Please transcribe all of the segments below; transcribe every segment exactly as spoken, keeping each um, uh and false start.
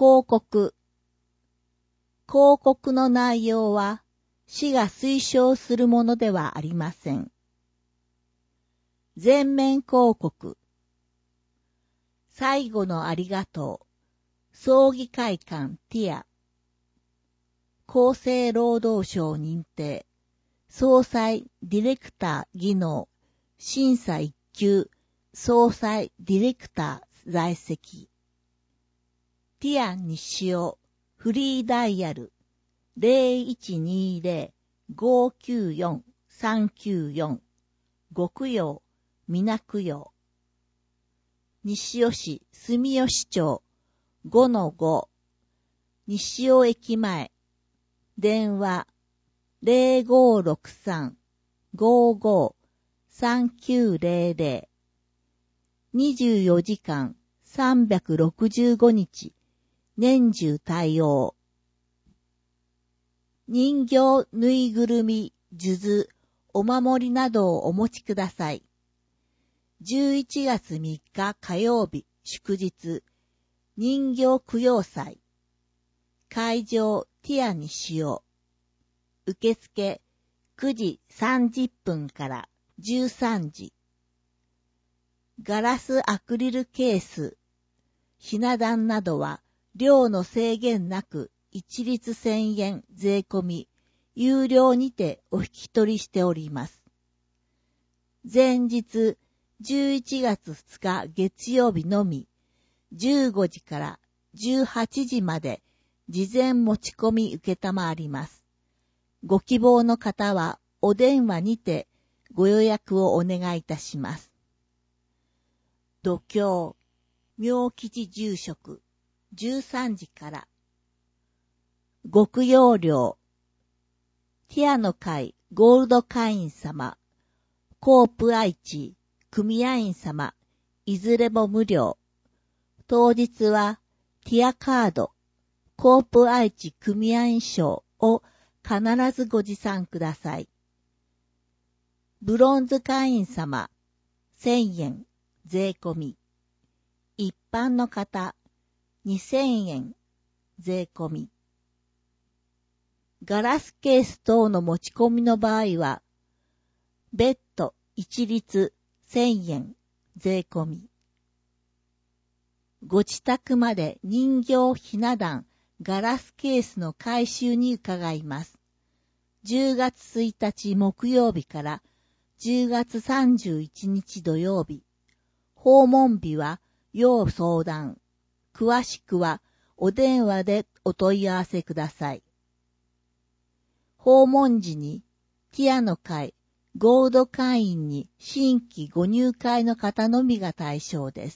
広告。広告の内容は、市が推奨するものではありません。全面広告。最後のありがとう。葬儀会館ティア。厚生労働省認定。総裁ディレクター技能。審査一級。総裁ディレクター在籍。ティア西尾。フリーダイヤル。ゼロいちにゼロ ごきゅうよん さんきゅうよん。極陽、水供養。西尾市住吉町 ごのご。西尾駅前。電話 ゼロごろくさん ごご さんきゅうゼロゼロ。にじゅうよじかんさんびゃくろくじゅうごにち。年中対応。人形、ぬいぐるみ、数珠、お守りなどをお持ちください。じゅういちがつみっか火曜日、祝日、人形供養祭。会場、ティア西尾。受付、くじさんじゅっぷんからじゅうさんじ。ガラスアクリルケース、ひな壇などは、量の制限なく、一律せんえん税込み、有料にてお引き取りしております。前日、じゅういちがつふつか月曜日のみ、じゅうごじからじゅうはちじまで、事前持ち込み受けたまわります。ご希望の方は、お電話にてご予約をお願いいたします。度胸、妙吉住職、じゅうさんじから。極陽寮。ティアの会ゴールド会員様、コープ愛知組合員様、いずれも無料。当日はティアカード、コープ愛知組合員証を必ずご持参ください。ブロンズ会員様、せんえん、税込み。一般の方、にせんえん、税込み。ガラスケース等の持ち込みの場合は、別途一律せんえん、税込み。ご自宅まで人形ひな壇、ガラスケースの回収に伺います。じゅうがつついたち木曜日からじゅうがつさんじゅういちにち土曜日。訪問日は要相談。詳しくはお電話でお問い合わせください。訪問時にティアの会、ゴールド会員に新規ご入会の方のみが対象です。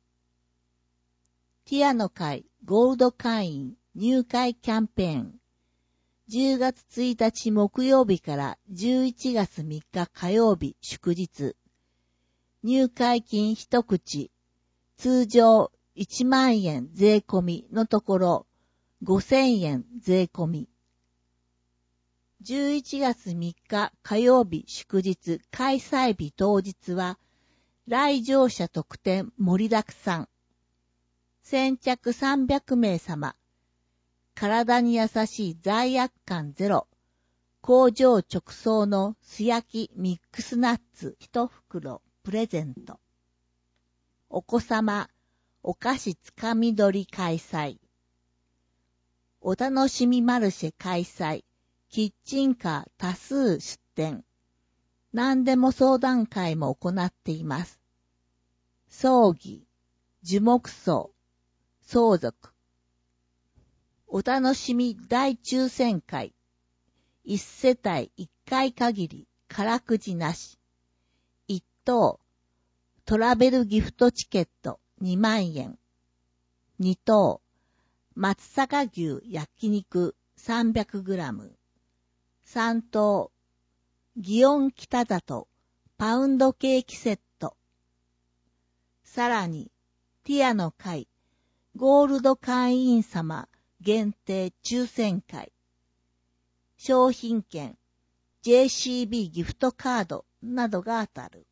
ティアの会、ゴールド会員入会キャンペーン。じゅうがつついたち木曜日からじゅういちがつみっか火曜日祝日。入会金一口、通常いちまんえん税込みのところごせんえん税込み。じゅういちがつみっか火曜日祝日開催日当日は来場者特典盛りだくさん。先着さんびゃくめい様。体に優しい罪悪感ゼロ。工場直送の素焼きミックスナッツ一袋プレゼント。お子様、お菓子つかみ取り開催。お楽しみマルシェ開催。キッチンカー多数出店。何でも相談会も行っています。葬儀、樹木葬、相続。お楽しみ大抽選会。一世帯一回限り、からくじなし。一等、トラベルギフトチケットにまんえん。二等、松阪牛焼肉さんびゃくグラム。三等、祇園北里パウンドケーキセット。さらに、ティアの会、ゴールド会員様限定抽選会。商品券、ジェーシービー ギフトカードなどが当たる。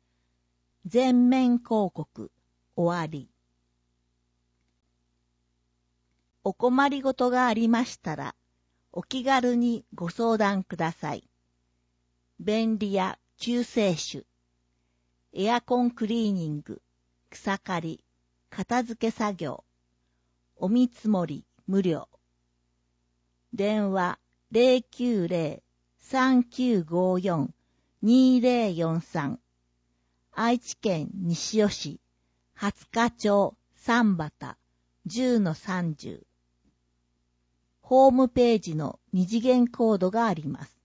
全面広告、終わり。 お困りごとがありましたら、お気軽にご相談ください。便利屋救世主、エアコンクリーニング、草刈り、片付け作業、お見積もり無料。電話 ゼロきゅうゼロ さんきゅうごよん にゼロよんさん 愛知県西尾市廿日町三畑 じゅうのさんじゅう。ホームページの二次元コードがあります。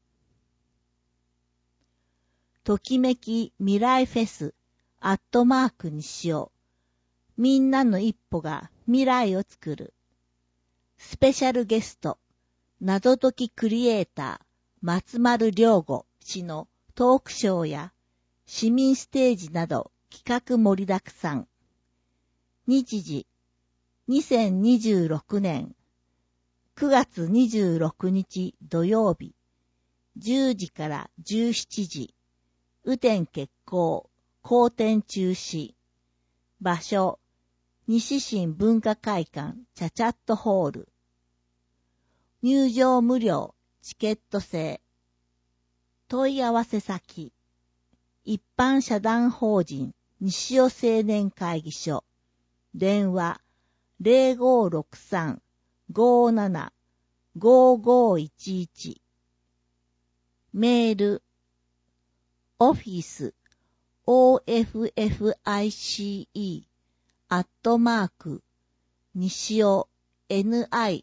ときめき未来フェスアットマーク西尾。みんなの一歩が未来を作る。スペシャルゲスト、謎解きクリエイター、松丸良吾氏のトークショーや市民ステージなど企画盛りだくさん。日時、にせんにじゅうろくねんくがつにじゅうろくにち土曜日、じゅうじからじゅうしちじ、雨天決行、好天中止。場所、西新文化会館チャチャットホール。入場無料、チケット制。問い合わせ先、一般社団法人西尾青年会議所。電話 ゼロごろくさん ごーなな ごーごーいちいち。メール、オフィス、オーエフエフアイシーイー、アットマーク、西尾、ニシ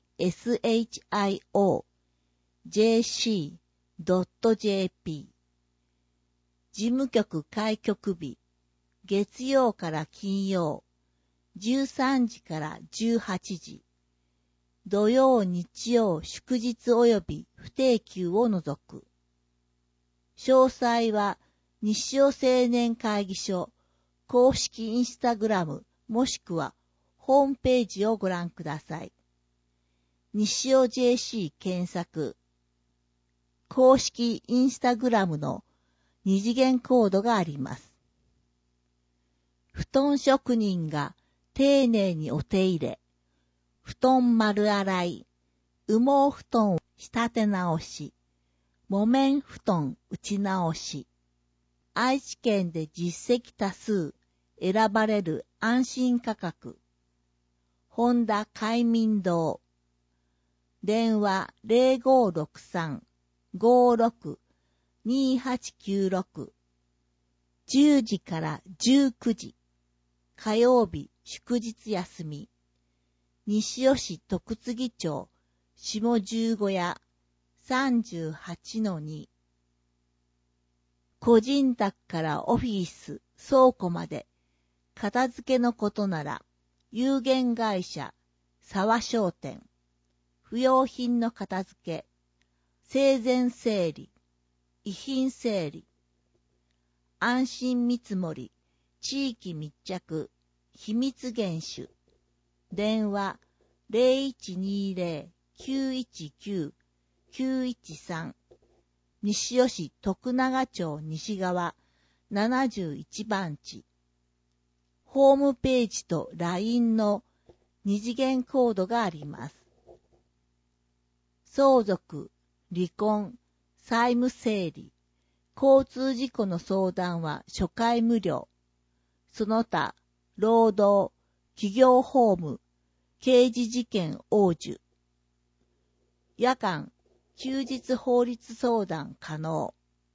オ、ジェーシードットジェーピー。事務局開局日、月曜から金曜、じゅうさんじからじゅうはちじ、土曜日曜祝日及び不定休を除く。詳細は西尾青年会議所公式インスタグラムもしくはホームページをご覧ください。西尾 ジェーシー 検索。公式インスタグラムの二次元コードがあります。布団職人が丁寧にお手入れ、布団丸洗い、羽毛布団仕立て直し、木綿布団打ち直し、愛知県で実績多数選ばれる安心価格、本田快眠堂、電話 ゼロごろくさん ごーろく にーはちきゅうろく、じゅうじからじゅうくじ、火曜日祝日休み、西尾市徳次町下十五屋 さんじゅうはちのに。個人宅からオフィス、倉庫まで片付けのことなら有限会社沢商店。不要品の片付け、生前整理、遺品整理、安心見積もり、地域密着、秘密厳守。電話 ゼロいちにゼロ きゅういちきゅう きゅういちさん。西尾市徳永町西側ななじゅういちばん地。ホームページと ライン の二次元コードがあります。相続、離婚、債務整理、交通事故の相談は初回無料。その他、労働、企業法務、刑事事件応受。夜間、休日法律相談可能。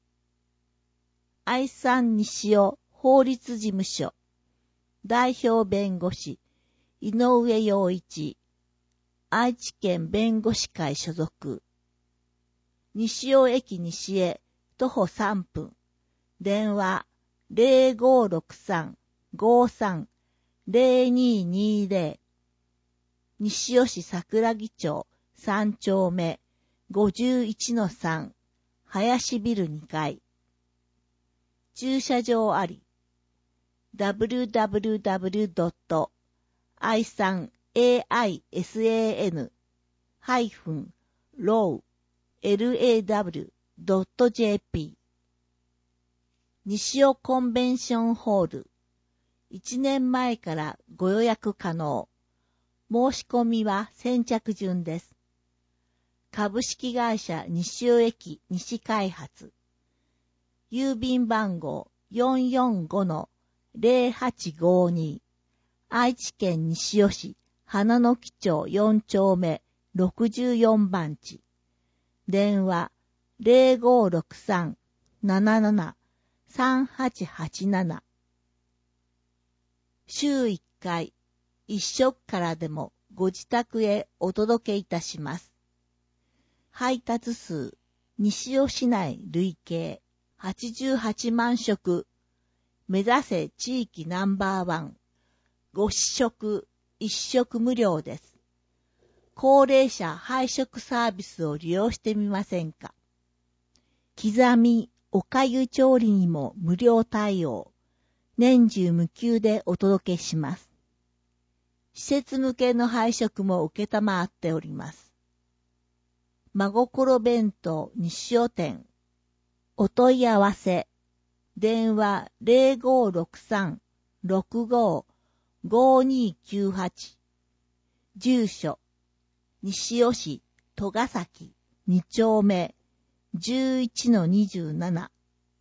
愛産西尾法律事務所。代表弁護士、井上陽一。愛知県弁護士会所属。西尾駅西へ徒歩さんぷん。電話 ゼロごろくさん ごーさん ゼロにーにーゼロ。西尾市桜木町さん丁目 ごじゅういちのさん 林ビルにかい。駐車場あり。ダブリューダブリューダブリュードットアイサンエーアイエスエーエヌ ハイフン ロー ラブ ドット ジェーピー。西尾コンベンションホール。いちねんまえからご予約可能。 申し込みは先着順です。株式会社西尾駅西開発。郵便番号 よんよんごのゼロはちごに 愛知県西尾市花の木町よん丁目ろくじゅうよん番地。電話 ゼロごろくさん なななな さんはちはちなな。週いっかい、一食からでもご自宅へお届けいたします。配達数、西尾市内累計はちじゅうはちまん食。目指せ地域ナンバーワン。ご試食、一食無料です。高齢者配食サービスを利用してみませんか。刻み、おかゆ調理にも無料対応。年中無休でお届けします。施設向けの配食も受けたまっております。真心弁当西尾店。お問い合わせ。電話 ゼロごろくさん ろくご ごにきゅうはち。住所。西尾市戸ヶ崎に丁目 じゅういちのにじゅうなな。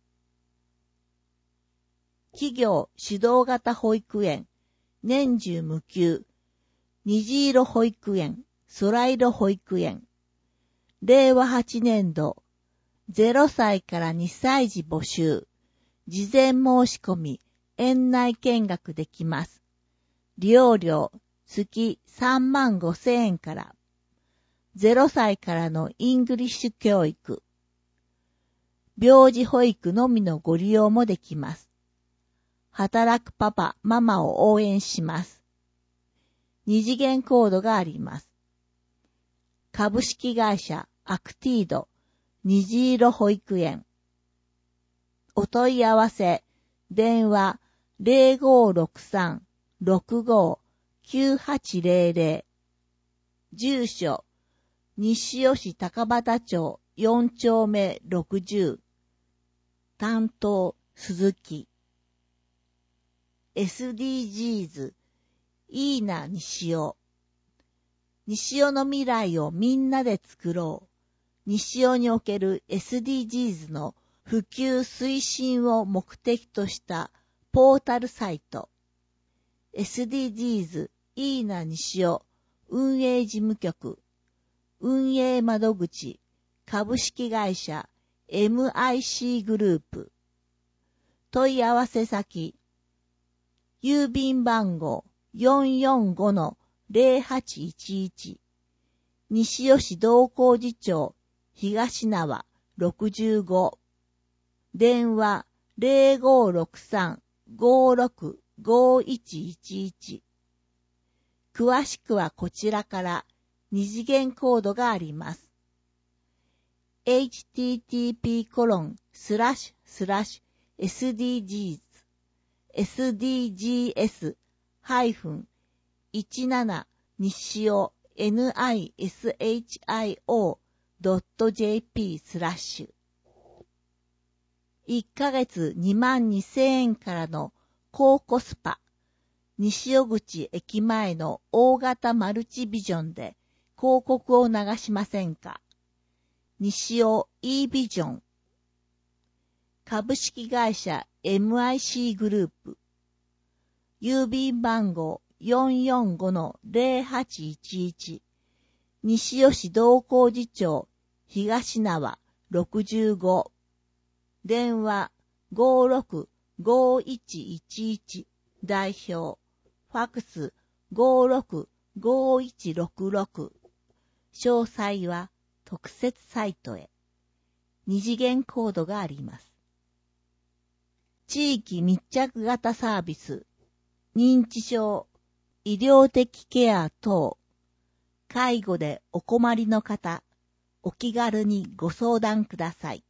企業主導型保育園。年中無休。虹色保育園。空色保育園。れいわはちねんど、ゼロさいからにさい児募集。事前申し込み、園内見学できます。利用料、月さんまんごせんえんから。ゼロさいからのイングリッシュ教育。病児保育のみのご利用もできます。働くパパ、ママを応援します。二次元コードがあります。株式会社アクティード虹色保育園。お問い合わせ、電話 ゼロごろくさん ろくご きゅうはちゼロゼロ。住所、西尾市高畑町よん丁目ろくじゅう。担当、鈴木。エスディージーズ、いいな西尾。西尾の未来をみんなで作ろう。西尾における エスディージーズ の普及推進を目的としたポータルサイト。エスディージーズ いいな西尾運営事務局。運営窓口株式会社 エムアイシー グループ。問い合わせ先。郵便番号 よんよんごのゼロはちいちいち。西尾市道光寺町東縄ろくじゅうご。電話 ゼロごろくさん ごろく ごいちいちいち。詳しくはこちらから二次元コードがあります。エイチティーティーピーコロンスラッシュスラッシュエスディージーズ エスディージーエス ハイフンじゅうなな西尾 ニシオ ドット ジェーピー スラッシュ。いっかげつにまんにせんえんからの高コスパ。西尾口駅前の大型マルチビジョンで広告を流しませんか。西尾 E ビジョン。株式会社 エムアイシー グループ。郵便番号 よんよんごのゼロはちいちいち。西尾市道光寺町東縄ろくじゅうご。電話 ごろく ごいちいちいち。代表。ファクス ごろく ごいちろくろく。詳細は特設サイトへ。二次元コードがあります。地域密着型サービス。認知症、医療的ケア等。介護でお困りの方、お気軽にご相談ください。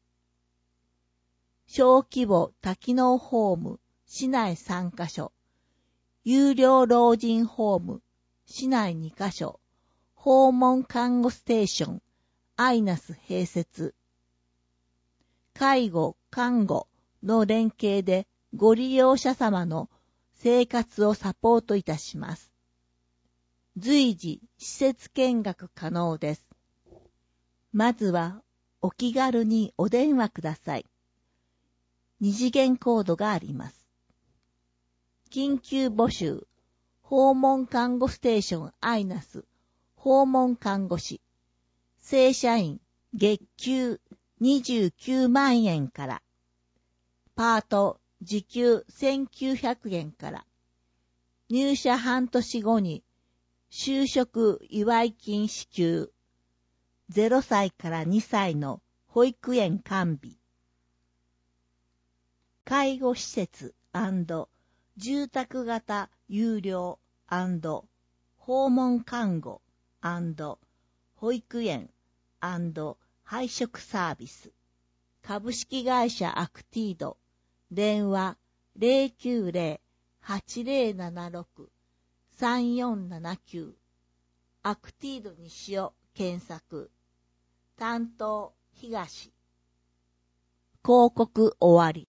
小規模多機能ホーム、市内さんカ所。有料老人ホーム、市内にカ所。訪問看護ステーション、アイナス併設。介護、看護の連携でご利用者様の生活をサポートいたします。 随時施設見学可能です。まずはお気軽にお電話ください。二次元コードがあります。緊急募集、訪問看護ステーションアイナス、訪問看護師、正社員、月給にじゅうきゅうまんえんから、パート時給せんきゅうひゃくえんから、入社半年後に就職祝い金支給、ゼロさいからにさいの保育園完備、介護施設&住宅型有料&訪問看護&保育園&配食サービス、株式会社アクティード、電話 ゼロきゅうゼロ はちゼロななろく さんよんななきゅう、アクティード西尾検索、担当東、広告終わり。